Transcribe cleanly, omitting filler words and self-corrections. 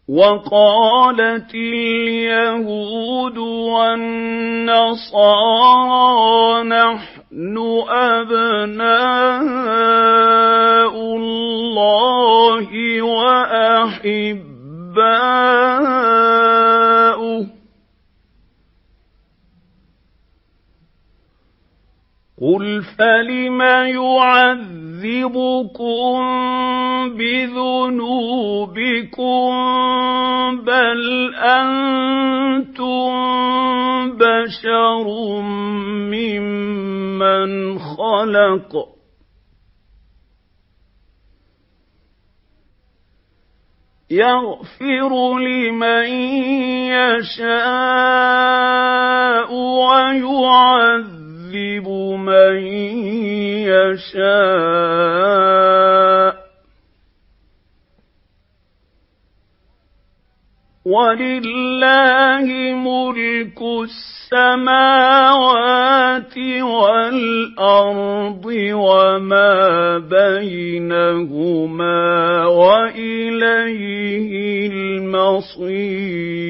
وقالت اليهود والنصارى نحن أبناء الله وأحباؤه قل فلم يعذبكم بذنوبكم بل أنتم بشر ممن خلق يغفر لمن يشاء ويعذب من يشاء ولله ملك السماوات والأرض وما بينهما وإليه المصير